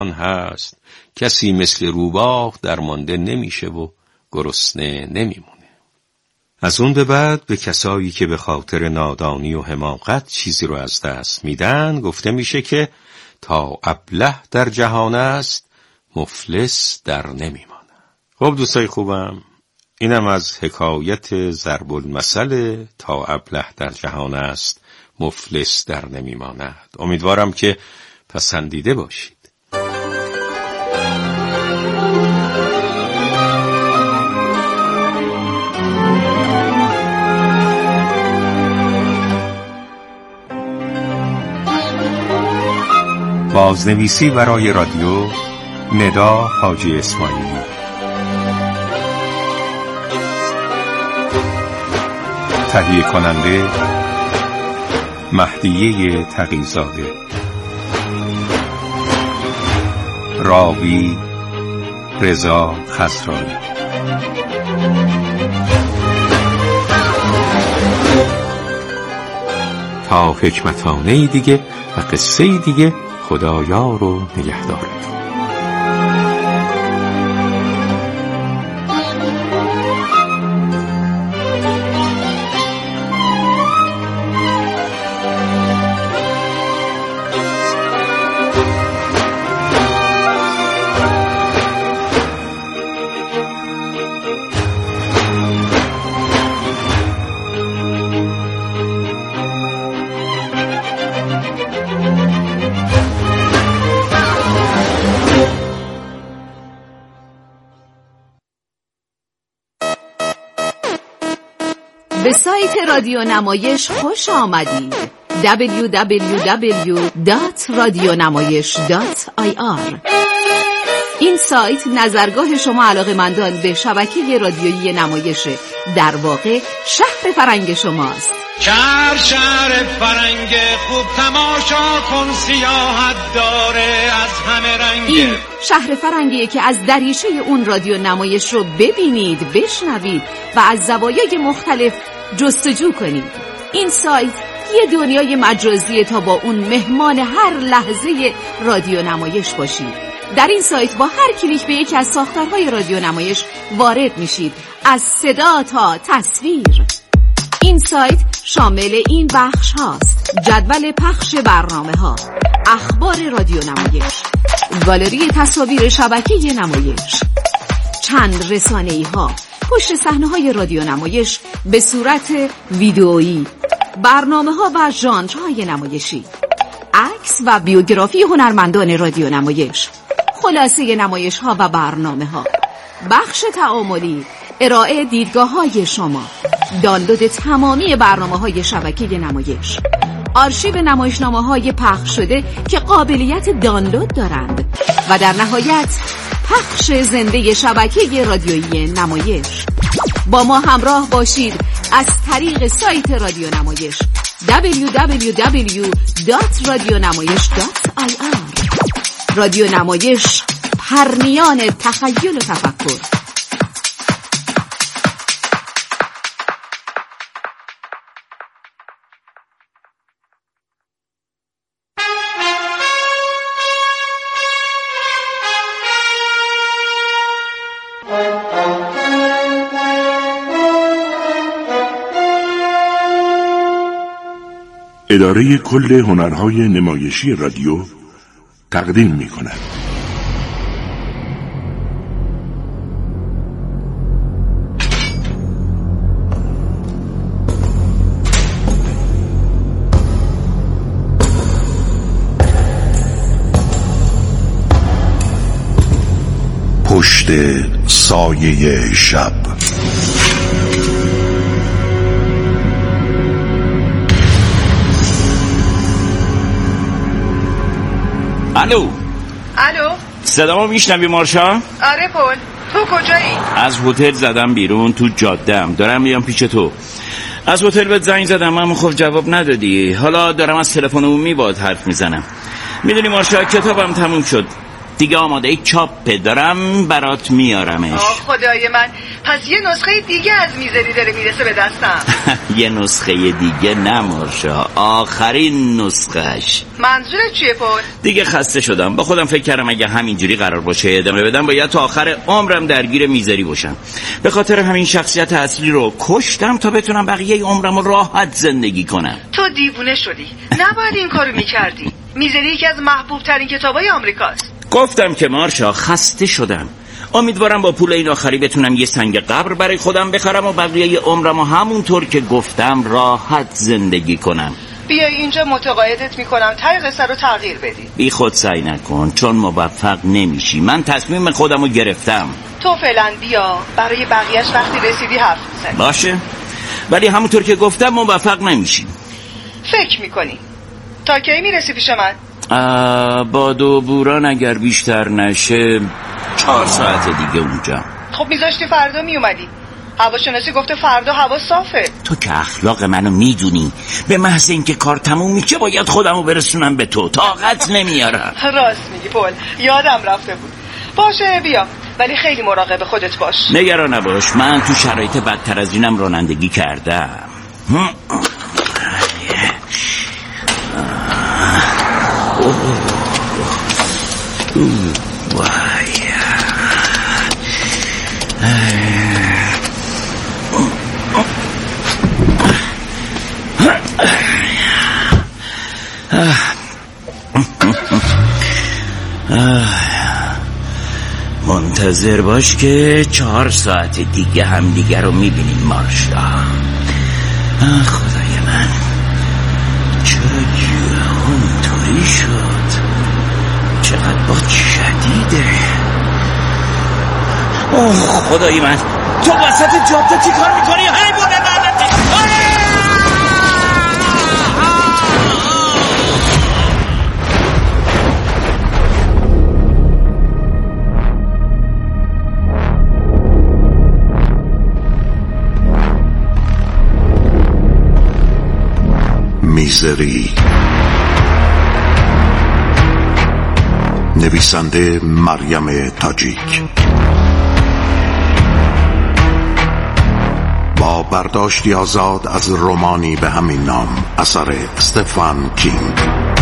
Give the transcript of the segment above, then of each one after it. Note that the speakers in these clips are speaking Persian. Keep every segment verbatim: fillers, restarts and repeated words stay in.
هست کسی مثل روباه درمانده نمیشه و گرسنه نمیمونه. از اون به بعد به کسایی که به خاطر نادانی و حماقت چیزی رو از دست میدن گفته میشه که تا ابله در جهان است مفلس در نمیمانه. خب دوستای خوبم، اینم از حکایت ضرب المثل تا ابله در جهان است مفلس در نمیماند. امیدوارم که پسندیده باشید. بازنویسی برای رادیو ندا حاجی اسماعیلی، تهیه کننده مهدیه تقی‌زاده، راوی رضا خضرایی. تا حکمتانه دیگه و قصه دیگه، خدایار و نگهدارتون. به سایت رادیو نمایش خوش آمدید. دبلیو دبلیو دبلیو دات رادیونمایش دات آی آر. این سایت نظرگاه شما علاقه‌مندان به شبکه رادیویی نمایش، در واقع شهر فرنگ شماست. شهر شهر فرنگ خوب تماشا کن، سیاحت داره از همه رنگ. این شهر فرنگیه که از دریچه اون رادیو نمایش رو ببینید، بشنوید و از زوایای مختلف جستجو کنید. این سایت یه دنیای مجازیه تا با اون مهمان هر لحظه رادیو نمایش باشید. در این سایت با هر کلیک به یکی از ساختارهای رادیو نمایش وارد میشید، از صدا تا تصویر. این سایت شامل این بخش هاست: جدول پخش برنامه ها، اخبار رادیو نمایش، گالری تصاویر شبکه نمایش، چند رسانه‌ای ها، پشت صحنه های رادیو نمایش به صورت ویدئویی، برنامه ها و ژانرهای نمایشی، عکس و بیوگرافی هنرمندان رادیو نمایش، خلاصه نمایش ها و برنامه ها، بخش تعاملی، ارائه دیدگاه های شما، دانلود تمامی برنامه های شبکه نمایش، آرشیو نمایشنامه های پخش شده که قابلیت دانلود دارند و در نهایت پخش زنده شبکه رادیویی نمایش. با ما همراه باشید از طریق سایت رادیو نمایش دبلیو دبلیو دبلیو دات رادیونمایش دات آی آر. رادیو نمایش، پرنیان تخیل و تفکر. اداره کل هنرهای نمایشی رادیو تقدیم می کند. پشت سایه شب. الو الو، صدامو میشنوی مارشا؟ آره پول، تو کجایی؟ از هتل زدم بیرون، تو جاده‌ام، دارم میام پیش تو. از هتل بهت زنگ زدم اما خب جواب ندادی. حالا دارم از تلفن عمومی باهات حرف میزنم. میدونی مارشا، کتابم تموم شد. دیگه آماده چاپه، دارم برات میارمش. آه خدای من، پس یه نسخه دیگه از میزری داره میرسه به دستم. یه نسخه دیگه نه مارشا، آخرین نسخهش. منظورت چیه پول؟ دیگه خسته شدم، با خودم فکر کردم اگه همینجوری قرار باشه ادامه بدم باید تا آخر عمرم درگیر میزری باشم. به خاطر همین شخصیت اصلی رو کشتم تا بتونم بقیه عمرم رو راحت زندگی کنم. تو دیوونه شدی، نباید این کارو میکردی. میزری یکی از محبوب ترین کتابای آمریکاست. گفتم که مارشا خسته شدم. امیدوارم با پول این آخری بتونم یه سنگ قبر برای خودم بخرم و بقیه عمرم و همونطور که گفتم راحت زندگی کنم. بیای اینجا متقاعدت میکنم تای قصه رو تغییر بدی. بی خود سعی نکن چون موفق نمیشی. من تصمیم خودم رو گرفتم. تو فعلا بیا، برای بقیهش وقتی رسیدی حرف بزنی. باشه، ولی همونطور که گفتم موفق نمیشی. فکر میکنی تا کی میرسی پیش من؟ باد و بوران اگر بیشتر نشه چهار ساعت دیگه اونجا. خب میذاشتی فردا میومدی. هواشناسی گفته فردا هوا صافه. تو که اخلاق منو میدونی، به محض اینکه کار تموم میشه باید خودمو برسونم به تو. طاقت نمیارم. راست میگی پول، یادم رفته بود. باشه بیا، ولی خیلی مراقب خودت باش. نگران نباش، من تو شرایط بدتر از اینم رانندگی کردم. منتظر باش که چهار ساعت دیگه هم دیگه رو میبینیم مارشا. خدای من، چرا جوه اونطوری شد؟ چقدر باد شدیده. اوه خدای من، تو وسط جاده چی کار میکنی؟ حیوان لعنتی! میزری. نویسنده مریم تاجیک، با برداشتی آزاد از رمانی به همین نام اثر استفن کینگ.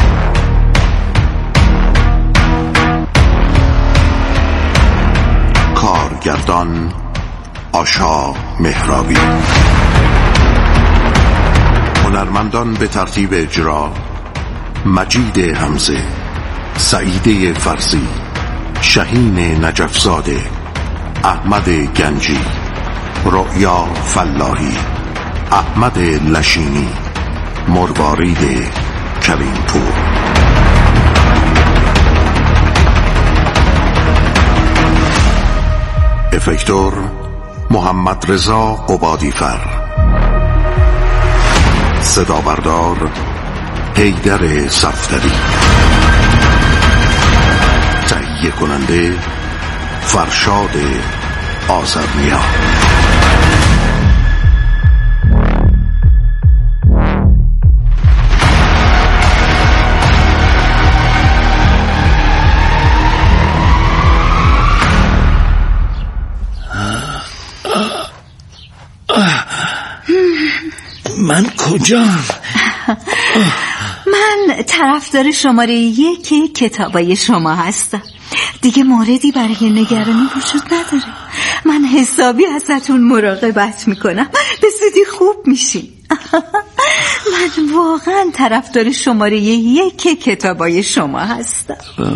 کارگردان آشا مهرابی. هنرمندان به ترتیب اجرا: مجید حمزه، سعید فرزی، شهین نجفزاده، احمد گنجی، رؤیا فلاحی، احمد لشینی، مروارید کریم پور. افکتور محمد رضا قبادیفر. صدا بردار حیدر صفدری. تهیه کننده فرشاد آذرنیا. من کجام؟ من طرفدار شماره یک کتابای شما هستم. دیگه موردی برای نگرانی وجود نداره. من حسابی ازتون مراقبت میکنم، به زودی خوب میشین. من واقعا طرفدار شماره یک کتابای شما هستم.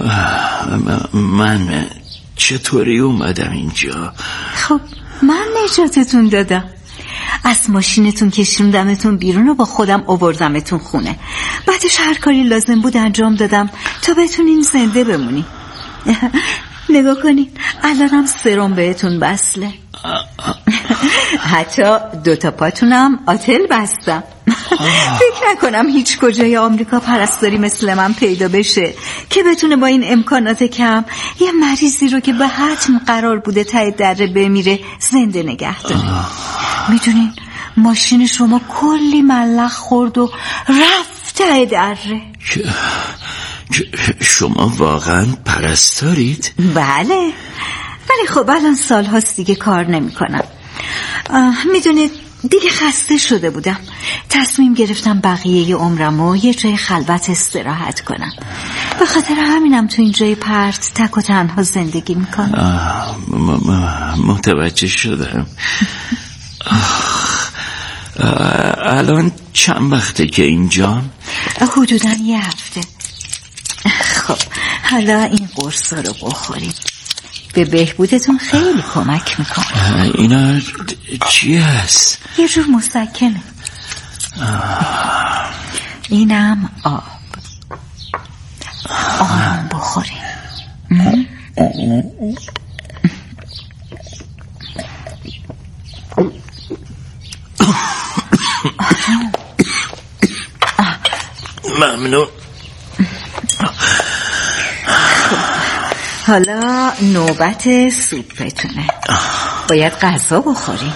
من چطوری اومدم اینجا؟ خب من نجاتتون دادم، از ماشینتون کشوندمتون بیرون و با خودم آوردمتون خونه. بعدش هر کاری لازم بود انجام دادم تا بتونین زنده بمونین. نگاه کنین، الانم سرم بهتون بسله. حتی دوتا پاتونم آتل بستم. فکر نکنم هیچ کجای آمریکا پرستاری مثل من پیدا بشه که بتونه با این امکانات کم یه مریضی رو که به حتم قرار بوده ته دره بمیره زنده نگه داره. میدونین ماشین شما کلی ملخ خورد و رفت ته دره. شما واقعا پرستارید؟ بله، ولی خب الان سال هاست دیگه کار نمی کنم. میدونید دیگه خسته شده بودم. تصمیم گرفتم بقیه عمرمو یه جای خلوت استراحت کنم. به خاطر همینم تو این جای پرت تک و تنها زندگی میکنم. متوجه شدم. الان چند وقته که اینجا؟ حدوداً یه هفته. خب حالا این قرصا رو بخورید، به بهبودتون خیلی کمک میکنه. اینا چی هست؟ یه جور مسکنه. اینم آب. آروم بخورید. ممنون. حالا نوبت سوپتونه. باید غذا بخوریم.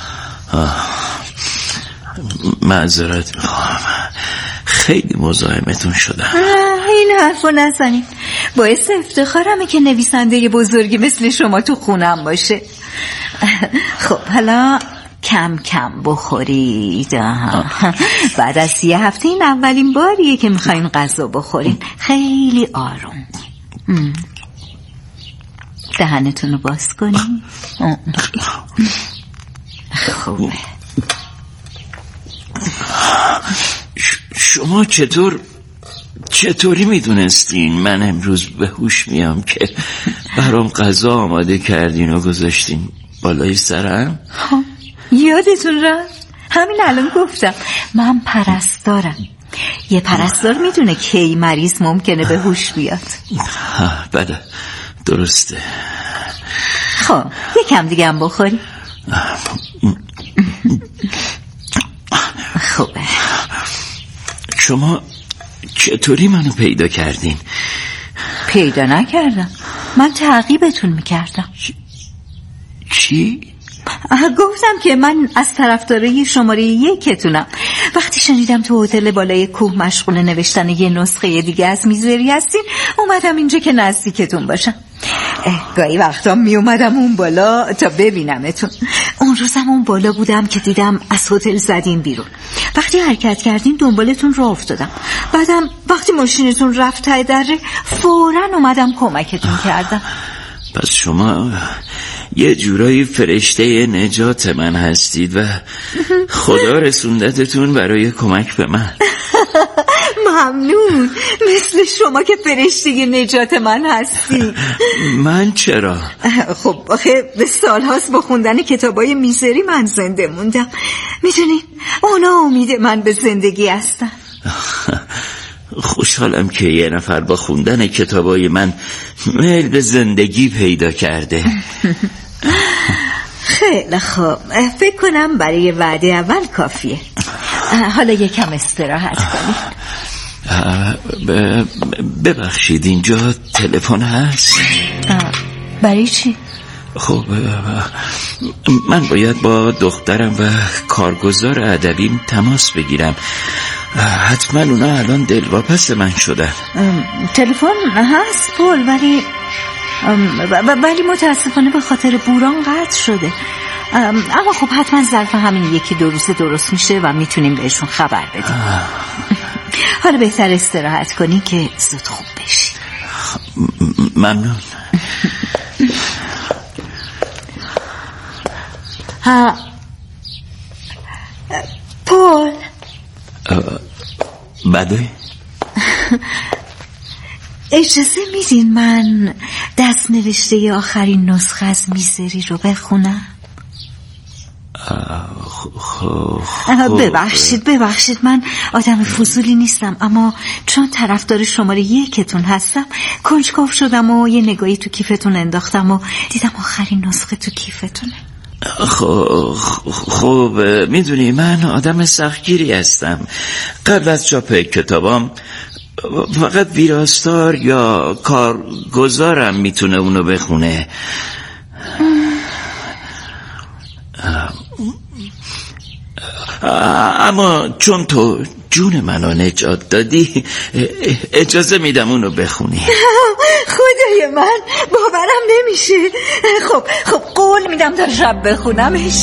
معذرت میخوام، خیلی مزاحمتون شدم. این حرفو نزنید. باعث افتخارمه که نویسنده بزرگی مثل شما تو خونم باشه. خب حالا کم کم بخورید. بعد از یه هفته این اولین باریه که میخواین غذا بخورین. خیلی آروم. دهنتون رو باز کنید. خوبه. شما چطور چطوری میدونستین من امروز به هوش میام که برام غذا آماده کردین و گذاشتین بالای سرم؟ یادتون رفت؟ همین الان گفتم من پرستارم. یه پرستار میدونه کی مریض ممکنه به هوش بیاد. بله درسته. خب یکم دیگه هم بخوری. خوبه. شما چطوری منو پیدا کردین؟ پیدا نکردم، من تعقیبتون میکردم. چی؟ گفتم که من از طرفدارای شماره یکتونم. وقتی شنیدم تو هتل بالای کوه مشغول نوشتن یه نسخه دیگه از میزری هستین، اومدم اینجا که نزدیکتون باشم. گاهی وقتا می اومدم اون بالا تا ببینمتون. اون روزم اون بالا بودم که دیدم از هتل زدین بیرون. وقتی حرکت کردین دنبالتون راه افتادم. بعدم وقتی ماشینتون رفت ته دره فوراً اومدم کمکتون کردم. پس شما یه جورایی فرشته نجات من هستید و خدا رسوندتتون برای کمک به من. ممنون. مثل شما که فرشته نجات من هستی. من چرا؟ خب آخه به سال هاست با خوندن کتابای میزری من زنده موندم. میدونین اونا امید من به زندگی هستن. خوشحالم که یه نفر با خوندن کتابای من میل به زندگی پیدا کرده. خیلی خوب، فکر کنم برای وعده اول کافیه. حالا یکم استراحت کنید. ببخشید اینجا تلفن هست؟ برای چی؟ خب من باید با دخترم و کارگزار ادبیم تماس بگیرم. حتما اونا الان دلواپس من شدن. تلفن هست پول، ولی ولی متاسفانه به خاطر بوران قطع شده. اما خب حتما ظرف همین یکی دو روز درست میشه و میتونیم بهشون خبر بدیم. حالا بهتر استراحت کنی که زود خوب بشی. ممنون. ها پول. بده. اجازه میدین من دست نوشته آخرین نسخه از میزری رو بخونم؟ خب ببخشید ببخشید من آدم فضولی نیستم، اما چون طرفدار شماره یکتون هستم کنجکاو شدم و یه نگاهی تو کیفتون انداختم و دیدم آخرین نسخه تو کیفتونه. خب خب میدونی من آدم سختگیری هستم. قبل از چاپ کتابام فقط ویراستار یا کارگزارم میتونه اونو بخونه. اما چون تو جون منو نجات دادی اجازه میدم اونو بخونی. خدای من باورم نمیشه. خب خب قول میدم تا شب بخونمش.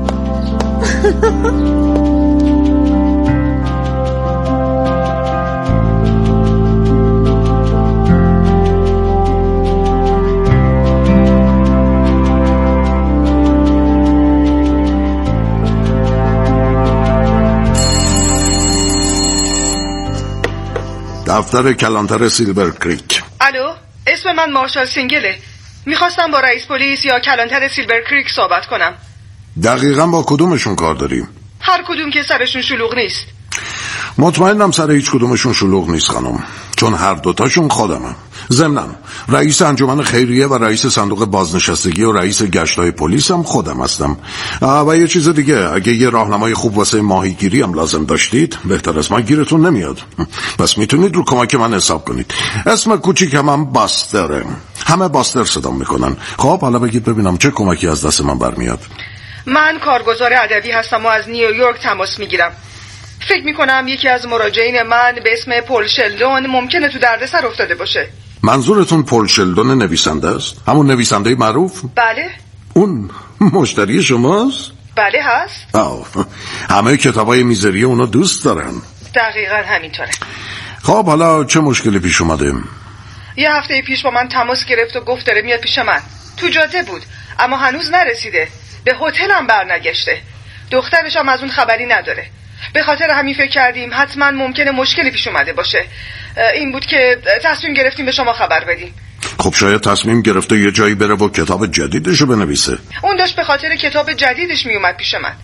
دفتر کلانتر سیلور کریک. الو، اسم من مارشال سینگله. میخواستم با رئیس پلیس یا کلانتر سیلور کریک صحبت کنم. دقیقاً با کدومشون کار داریم؟ هر کدوم که سرشون شلوغ نیست. مطمئنم سر هیچ کدومشون شلوغ نیست خانم، چون هر دوتاشون خودمم. ضمناً رئیس انجمن خیریه و رئیس صندوق بازنشستگی و رئیس گشتای پلیس هم خودم هستم. و یه چیز دیگه، اگه یه راهنمای خوب واسه ماهیگیری هم لازم داشتید بهتر از من گیرتون نمیاد، پس میتونید رو کمک من حساب کنید. اسم کوچیکم هم باستره، همه باستر صدام میکنن. خب حالا بگید ببینم چه کمکی از دست من برمیاد. من کارگزار ادبی هستم و از نیویورک تماس میگیرم. فکر میکنم یکی از مراجعین من به اسم پل شلدون ممکنه تو دردسر افتاده باشه. منظورتون پل شلدون نویسنده است؟ همون نویسنده معروف؟ بله. اون مشتری شماست؟ بله هست. آه. همه کتابای میزری اونو دوست دارن. دقیقاً همینطوره. خب حالا چه مشکلی پیش اومده؟ یه هفته پیش با من تماس گرفت و گفت داره میاد پیش من. تو جاده بود اما هنوز نرسیده. به هتلم برنگشته. دخترش هم از اون خبری نداره. به خاطر همین فکر کردیم حتما ممکنه مشکلی پیش اومده باشه. این بود که تصمیم گرفتیم به شما خبر بدیم. خب شاید تصمیم گرفته یه جایی بره و کتاب جدیدشو بنویسه. اون داشت به خاطر کتاب جدیدش میومد پیش من.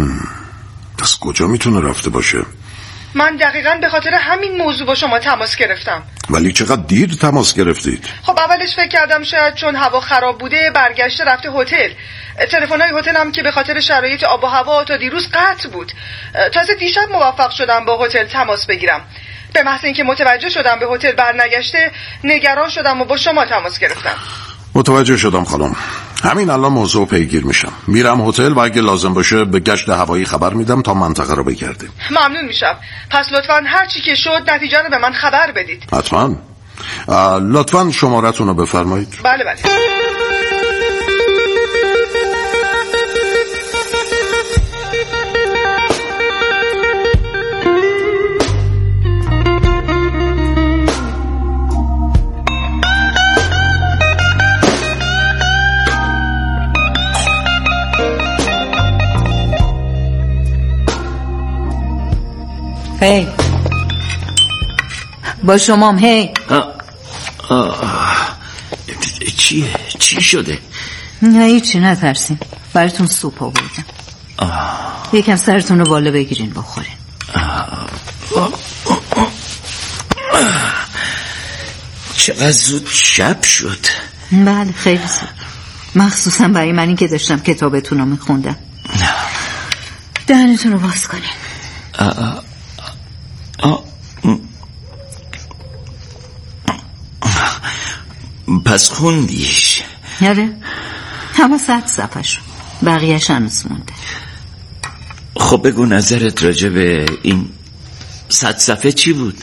از کجا میتونه رفته باشه؟ من دقیقاً به خاطر همین موضوع با شما تماس گرفتم. ولی چقدر دیر تماس گرفتید؟ خب اولش فکر کردم شاید چون هوا خراب بوده برگشته رفته هتل. تلفن‌های هتل هم که به خاطر شرایط آب و هوا تا دیروز قطع بود. تازه دیشب موفق شدم با هتل تماس بگیرم. به محض اینکه متوجه شدم به هتل برنگشته نگران شدم و با شما تماس گرفتم. متوجه شدم خانم. همین الان موضوع پیگیر میشم. میرم هتل و اگه لازم باشه به گشت هوایی خبر میدم تا منطقه رو بگردیم. ممنون میشم. پس لطفاً هر چی که شد نتیجه رو به من خبر بدید. حتما. لطفاً شمارتون رو بفرمایید. بله بله. هی با شمام. هی آه. آه. چی چی شده؟ نه هیچی، نترسین، براتون سوپ آوردم. یکم سرتون رو بالا بگیرین بخورین. آه. آه. آه. چقدر زود شب شد. بله خیلی زود، مخصوصا برای منی که داشتم کتابتون رو میخوندم. دهنتون رو باز کنین. آه. آه. پس خوندیش؟ یاره همه صد صفحه شد، بقیهش هنوز مونده. خب بگو نظرت راجع به این صد صفحه چی بود؟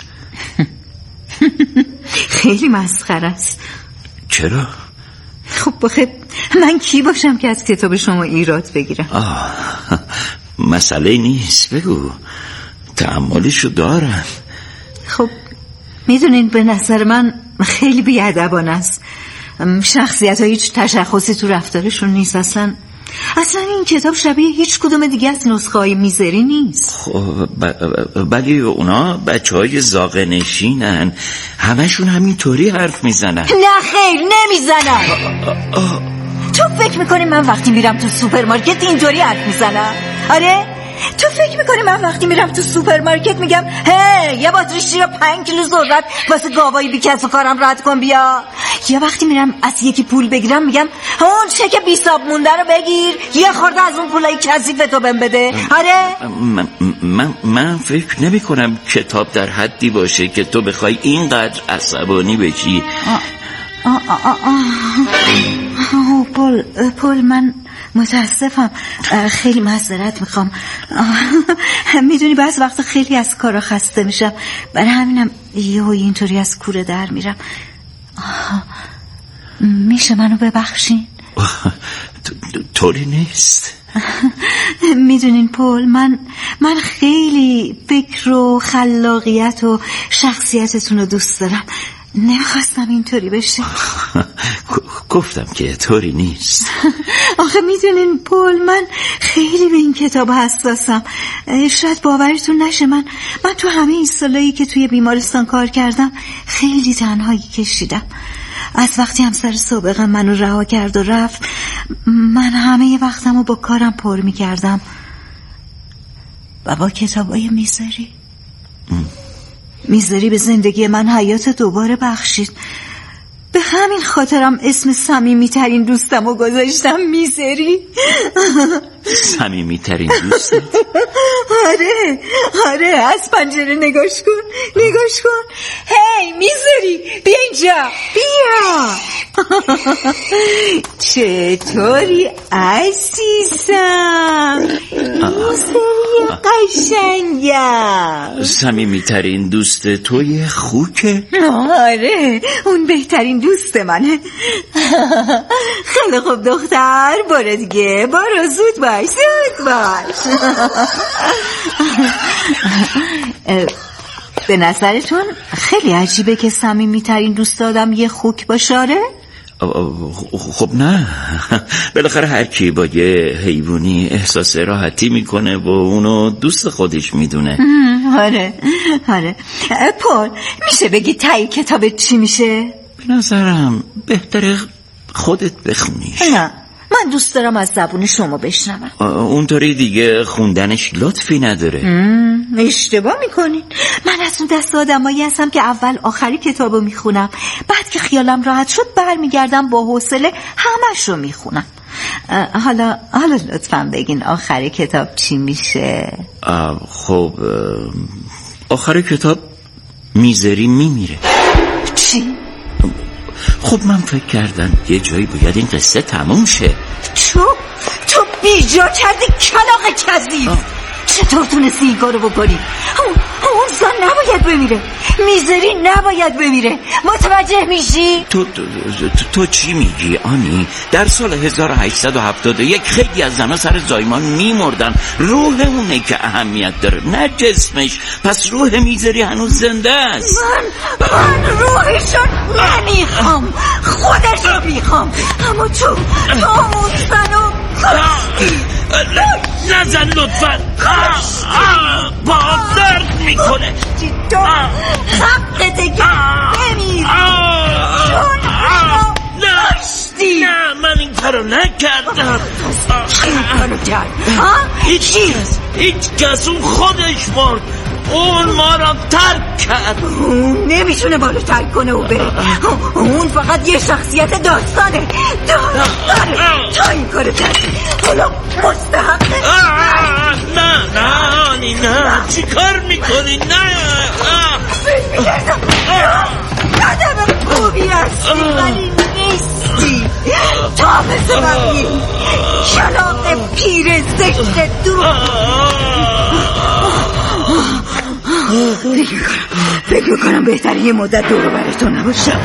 خیلی مسخره است. چرا؟ خب بخیر من کی باشم که از کتاب شما ایراد بگیرم؟ آه. مسئله نیست، بگو، تأملشو دارن. خب میدونین به نظر من خیلی بی‌ادبانه است. شخصیت ها هیچ تشخصی تو رفتارشون نیست. اصلا اصلا این کتاب شبیه هیچ کدوم دیگه از نسخه های میزری نیست. خب ولی اونا بچه های زاغه نشینن، همشون همینطوری حرف میزنن. نه خیر نمیزنن. تو فکر میکنی من وقتی میرم تو سوپرمارکت اینطوری حرف میزنم؟ آره؟ تو فکر میکنی من وقتی میرم تو سوپرمارکت میگم هی یه باتری شیر پنج کیلو ذرت واسه گاوایی بی کس و کارم رد کن بیا؟ یا وقتی میرم از یکی پول بگیرم میگم اون چک بی حساب مونده رو بگیر، یه خورده از اون پولای کثیف تو بهم بده؟ آره؟ من, من, من فکر نمی کنم کتاب در حدی باشه که تو بخوای اینقدر عصبانی بشی. آه آه آه آه. آه پول پول من متاسفم، خیلی معذرت میخوام. میدونی بعض وقت خیلی از کارا خسته میشم، برای همینم یهو اینطوری از کوره در میرم. میشه منو ببخشین؟ طوری نیست. میدونین پول، من من خیلی فکر و خلاقیت و شخصیتتون رو دوست دارم. نمیخواستم اینطوری بشه. گفتم که طوری نیست. آخه میدونین پول، من خیلی به این کتاب حساسم. شاید باورتون نشه، من من تو همه این سالایی که توی بیمارستان کار کردم خیلی تنهایی کشیدم. از وقتی همسر سابقم منو رها کرد و رفت، من همه وقتمو با کارم پر میکردم و با کتابای میذری. میذری به زندگی من حیات دوباره بخشید. به همین خاطرم اسم صمیمی ترین دوستمو گذاشتم میذری. صمیمی ترین دوست؟ آره آره، از پنجره نگاش کن نگاش کن. هی میذری، بیا اینجا، بیا. چطوری عزیزم؟ میذری قشنگم. صمیمی ترین دوست توی خوکه؟ آره، اون بهترین دوست منه. خیلی خوب دختر، برو دیگه، برو، زود باش زود باش. به نظرتون خیلی عجیبه که صمیمی ترین دوست آدم یه خوک باشه؟ خب نه، بالاخره هر کی با یه حیوانی احساس راحتی میکنه و اونو دوست خودش میدونه. آره آره. پول، میشه بگی تایی کتابت چی میشه؟ به نظرم بهتره خودت بخونیش. نه، من دوست دارم از زبون شما بشنوم. اونطوری دیگه خوندنش لطفی نداره. اشتباه میکنین. من از اون دست آدمایی هستم که اول آخری کتابو میخونم، بعد که خیالم راحت شد برمیگردم با حوصله همش رو میخونم. حالا حالا لطفاً بگین آخر کتاب چی میشه؟ خب آخر کتاب میذری میمیره. چی؟ خب من فکر کردم یه جایی باید این قصه تموم شه. تو تو بیجا کردی کلاغ کذیب. چطور تونستی این کارو بکنی؟ اون اون زن نباید بمیره، میذری نباید بمیره، متوجه میشی؟ تو تو, تو, تو چی میگی آنی؟ در سال هزار و هشتصد و هفتاد و یک خیلی از زنها سر زایمان میمردن. روح اونه که اهمیت داره، نه جسمش. پس روح میذری هنوز زنده است. من من روحشو نمیخوام، خودشو میخوام. اما تو تو اون زنو نزن لطفا، با درد میکنه. تو حقته که بمیر، چون نه نه من این کارو نکردم. این کارو کرد؟ هیچ کس هیچ کس اون خودش مرد. اون ما را ترک کرد. اون نمیتونه ما رو ترک کنه و بره. اون فقط یه شخصیت داستانه داستانه. تا این کارو کردی حالا مستحقه. نه نه آنی نه، چی کار میکنی؟ نه میگردم آدم خوبی هستی ولی نیستی. تا مثل من بین کلاق پیر زشت دو. فکر میکنم فکر میکنم بهتره یه مدت دور براتون نباشم.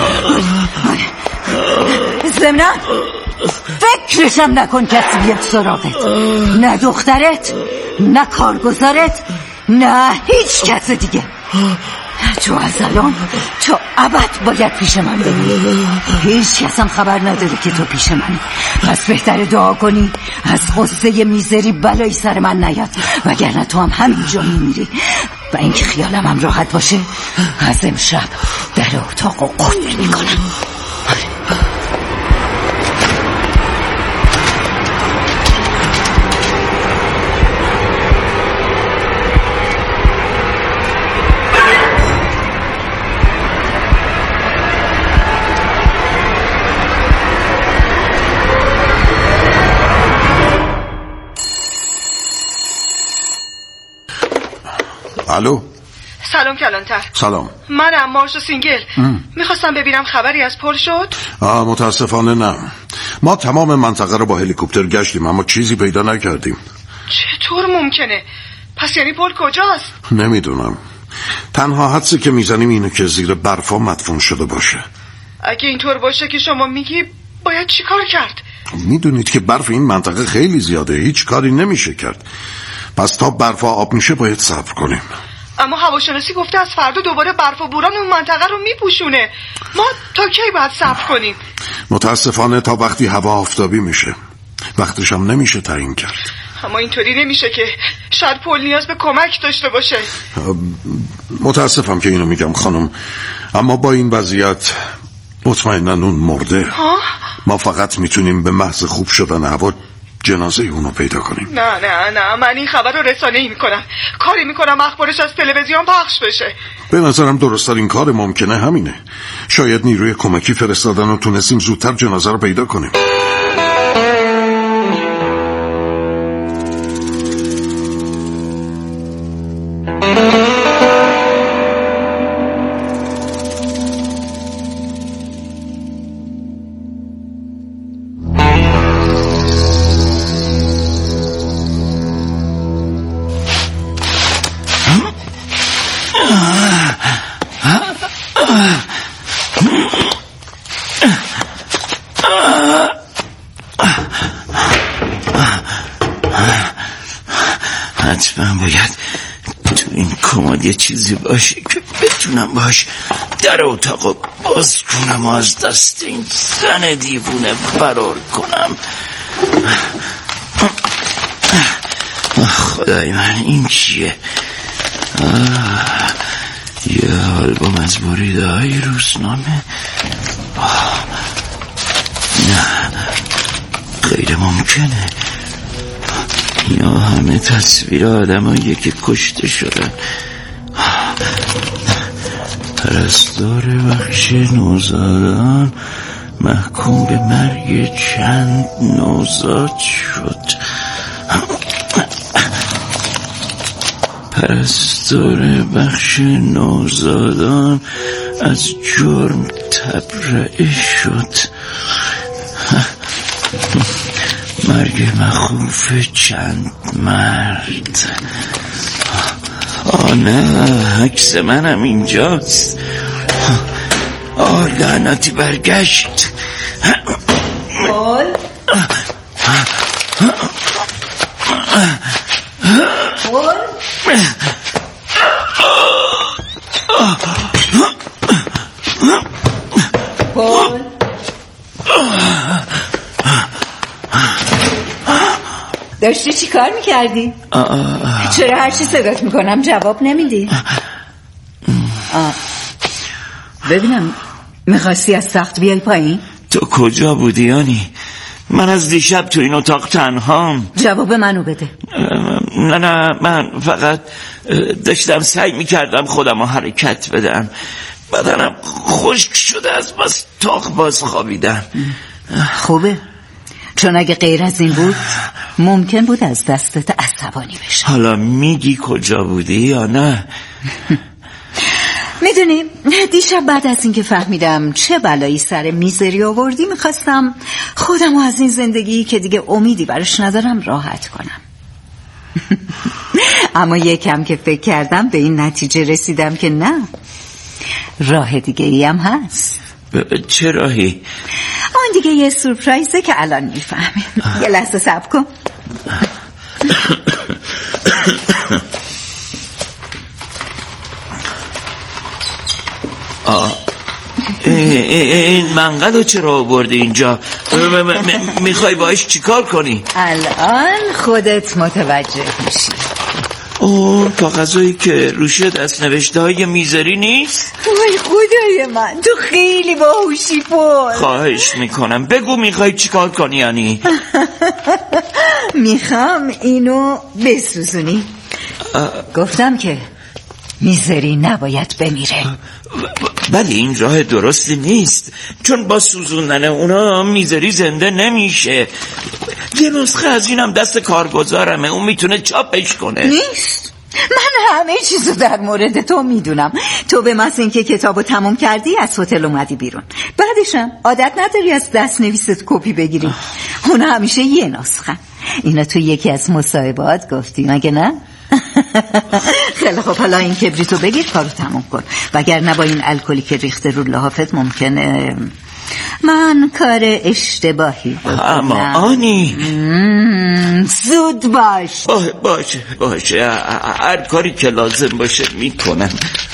ضمناً فکرشم نکن کسی بیاد سراغت، نه دخترت، نه کارگزارت، نه هیچ کس دیگه. تو از الان تا ابد باید پیش من بمونی. هیچ کس هم خبر نداره که تو پیش منی. پس بهتره دعا کنی از غصه میذری بلایی سر من نیاد، وگرنه تو هم همینجا میمیری. و اینکه خیالم هم راحت باشه، از امشب در اتاق رو قفل میکنم. الو. سلام کلانتر. سلام. منم مارشو سینگل. میخواستم ببینم خبری از پل شد. آه متاسفانه نه. ما تمام منطقه رو با هلیکوپتر گشتیم اما چیزی پیدا نکردیم. چطور ممکنه؟ پس یعنی پل کجاست؟ نمیدونم. تنها حدسی که میزنیم اینه که زیر برفا مدفون شده باشه. اگه اینطور باشه که شما میگی باید چی کار کرد؟ میدونید که برف این منطقه خیلی زیاده، هیچ کاری نمیشه کرد. پس تا برفا آب میشه باید صبر کنیم. اما هواشناسی گفته از فردا دوباره برف و بوران اون منطقه رو میپوشونه. ما تا کی باید صبر کنیم؟ متاسفانه تا وقتی هوا آفتابی میشه. وقتش هم نمیشه تعیین کرد. اما اینطوری نمیشه که شاید پل نیاز به کمک داشته باشه. متاسفم که اینو میگم خانم، اما با این وضعیت مطمئناً اون مرده. ها؟ ما فقط میتونیم به محض خوب شدن هوا جنازه اونو پیدا کنیم. نه نه نه، من این خبر رو رسانه‌ای میکنم، کاری میکنم اخبارش از تلویزیون پخش بشه. به نظرم درست‌ترین کار ممکنه همینه. شاید نیروی کمکی فرستادن و تونستیم زودتر جنازه رو پیدا کنیم. حتما باید تو این کمد یه چیزی باشه که بتونم باش در اتاقو باز کنم و از دست این زن دیوونه فرار کنم. خدای من، این چیه؟ یه آلبوم از بریده های روزنامه. نه، غیر ممکنه. یا همه تصویر آدم هایی که کشته شدن. پرستار بخش نوزادان محکوم به مرگ چند نوزاد شد. پرستار بخش نوزادان از جرم تبرئه شد. مرگ مخوف چند مرد. آه نه، عکس منم اینجاست. آه لعنتی برگشت. پل پل داشتی چی کار میکردی؟ چرا هرچی صدات میکنم جواب نمیدی؟ ببینم، میخواستی از تخت بیای پایین؟ تو کجا بودی یانی؟ من از دیشب تو این اتاق تنهام. جواب منو بده. نه نه، من فقط داشتم سعی میکردم خودم رو حرکت بدم. بدنم خشک شده از بس تاق باز خوابیدم. خوبه، چون اگه غیر از این بود ممکن بود از دستت عصبانی بشه. حالا میگی کجا بودی یا نه؟ میدونی دیشب بعد از اینکه فهمیدم چه بلایی سر میزری آوردی میخواستم خودمو از این زندگی که دیگه امیدی براش ندارم راحت کنم. اما یکم که فکر کردم به این نتیجه رسیدم که نه، راه دیگه ای هم هست. چه راهی؟ آن دیگه یه سورپرایزه که الان میفهمیم. یه لحظه صبر کن. این منقل رو چرا آوردی اینجا؟ میخوای باش چیکار کنی؟ الان خودت متوجه میشی. اوه، کاغذایی که روشه دست نوشته های میزری نیست؟ وای خدای من، تو خیلی باهوشی پل. خواهش میکنم بگو میخوای چیکار کنی یعنی؟ میخوام اینو بسوزونی. گفتم که میزری نباید بمیره. ولی این راه درستی نیست، چون با سوزوندن اونا میزری زنده نمیشه. یه نسخه از اینم دست کارگزارمه، اون میتونه چاپش کنه. نیست، من همه چیزو در مورد تو میدونم. تو به محض اینکه کتابو تموم کردی از هتل اومدی بیرون. بعدشم عادت نداری از دست نویست کپی بگیری. اونا همیشه یه نسخه. اینا تو یکی از مصاحبهات گفتی مگه نه؟ خیلی خب، حالا این کبریتو بگیر کارو تموم کن، وگرنه با این الکلی که ریخته رو لحافت ممکنه من کار اشتباهی بکنم. اما آنی زود باش. باشه باشه هر کاری که لازم باشه میکنم.